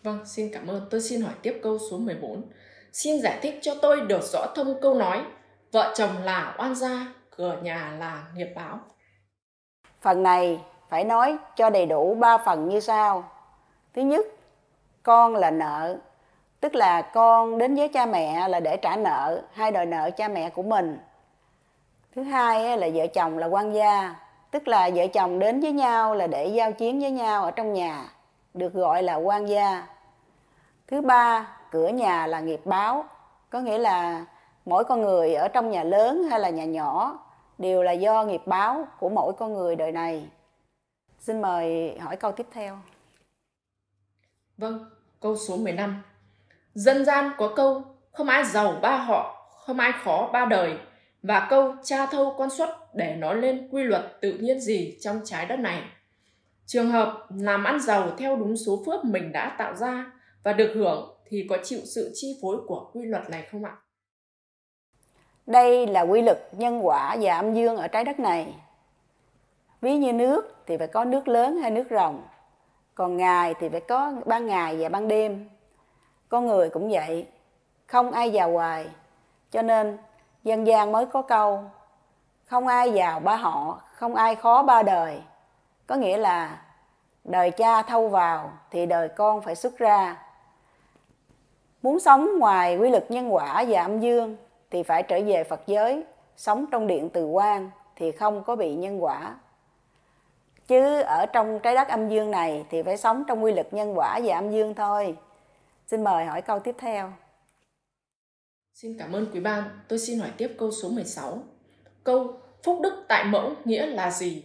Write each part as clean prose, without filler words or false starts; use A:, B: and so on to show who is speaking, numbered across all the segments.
A: Vâng, xin cảm ơn. Tôi xin hỏi tiếp câu số 14. Xin giải thích cho tôi được rõ thông câu nói vợ chồng là oan gia, cửa nhà là nghiệp báo.
B: Phần này phải nói cho đầy đủ 3 phần như sau. Thứ nhất, con là nợ, tức là con đến với cha mẹ là để trả nợ hay đòi nợ cha mẹ của mình. Thứ hai là vợ chồng là quan gia, tức là vợ chồng đến với nhau là để giao chiến với nhau ở trong nhà, được gọi là quan gia. Thứ ba, cửa nhà là nghiệp báo, có nghĩa là mỗi con người ở trong nhà lớn hay là nhà nhỏ đều là do nghiệp báo của mỗi con người đời này. Xin mời hỏi câu tiếp theo.
A: Vâng, câu số 15. Dân gian có câu không ai giàu ba họ, không ai khó ba đời, và câu cha thâu con xuất để nói lên quy luật tự nhiên gì trong trái đất này. Trường hợp làm ăn giàu theo đúng số phước mình đã tạo ra và được hưởng thì có chịu sự chi phối của quy luật này không ạ?
B: Đây là quy luật nhân quả và âm dương ở trái đất này. Ví như nước thì phải có nước lớn hay nước ròng, còn ngày thì phải có ban ngày và ban đêm. Con người cũng vậy, không ai giàu hoài, cho nên dân gian mới có câu không ai giàu ba họ, không ai khó ba đời. Có nghĩa là đời cha thâu vào thì đời con phải xuất ra. Muốn sống ngoài quy luật nhân quả và âm dương thì phải trở về Phật giới, sống trong điện từ quang thì không có bị nhân quả. Chứ ở trong trái đất âm dương này thì phải sống trong quy luật nhân quả và âm dương thôi. Xin mời hỏi câu tiếp theo.
A: Xin cảm ơn quý ban. Tôi xin hỏi tiếp câu số 16. Câu phúc đức tại mẫu nghĩa là gì?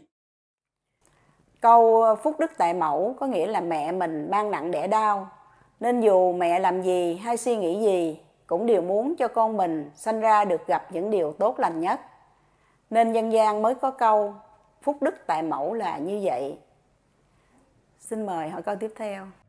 B: Câu phúc đức tại mẫu có nghĩa là mẹ mình mang nặng đẻ đau, nên dù mẹ làm gì hay suy nghĩ gì cũng đều muốn cho con mình sanh ra được gặp những điều tốt lành nhất. Nên dân gian mới có câu phúc đức tại mẫu là như vậy. Xin mời hỏi câu tiếp theo.